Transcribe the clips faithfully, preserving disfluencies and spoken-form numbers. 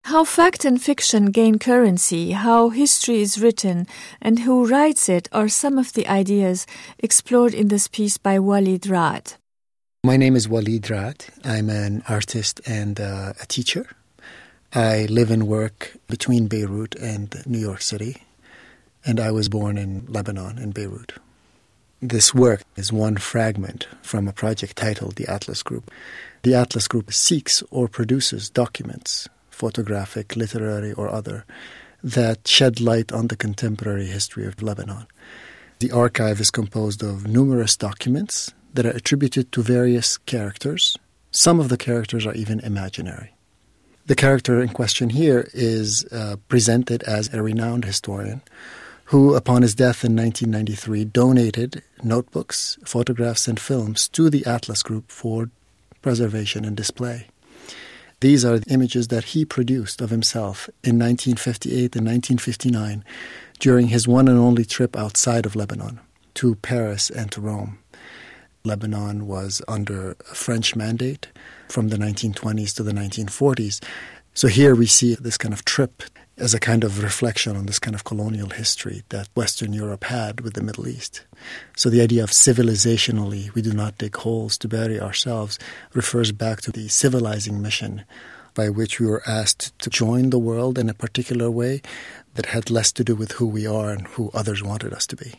How fact and fiction gain currency, how history is written, and who writes it are some of the ideas explored in this piece by Walid Raad. My name is Walid Raad. I'm an artist and uh, a teacher. I live and work between Beirut and New York City, and I was born in Lebanon, in Beirut. This work is one fragment from a project titled the Atlas Group. The Atlas Group seeks or produces documents, photographic, literary, or other, that shed light on the contemporary history of Lebanon. The archive is composed of numerous documents that are attributed to various characters. Some of the characters are even imaginary. The character in question here is uh, presented as a renowned historian who, upon his death in nineteen ninety-three, donated notebooks, photographs, and films to the Atlas Group for preservation and display. These are the images that he produced of himself in nineteen fifty-eight and nineteen fifty-nine during his one and only trip outside of Lebanon, to Paris and to Rome. Lebanon was under a French mandate from the nineteen twenties to the nineteen forties. So here we see this kind of trip as a kind of reflection on this kind of colonial history that Western Europe had with the Middle East. So the idea of civilizationally, we do not dig holes to bury ourselves, refers back to the civilizing mission by which we were asked to join the world in a particular way that had less to do with who we are and who others wanted us to be.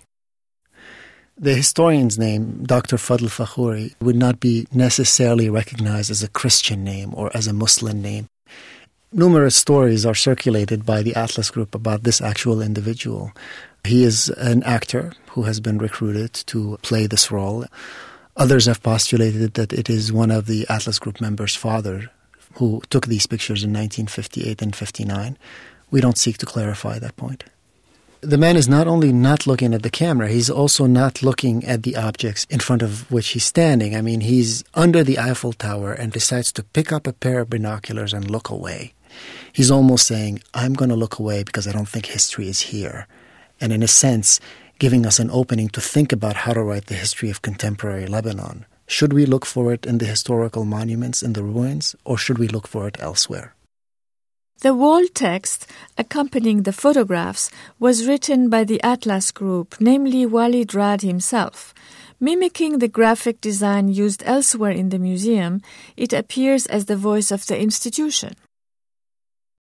The historian's name, Doctor Fadl Fakhouri, would not be necessarily recognized as a Christian name or as a Muslim name. Numerous stories are circulated by the Atlas Group about this actual individual. He is an actor who has been recruited to play this role. Others have postulated that it is one of the Atlas Group members' father who took these pictures in nineteen fifty-eight and fifty-nine. We don't seek to clarify that point. The man is not only not looking at the camera, he's also not looking at the objects in front of which he's standing. I mean, he's under the Eiffel Tower and decides to pick up a pair of binoculars and look away. He's almost saying, I'm going to look away because I don't think history is here. And in a sense, giving us an opening to think about how to write the history of contemporary Lebanon. Should we look for it in the historical monuments, in the ruins, or should we look for it elsewhere? The wall text accompanying the photographs was written by the Atlas Group, namely Walid Raad himself. Mimicking the graphic design used elsewhere in the museum, it appears as the voice of the institution.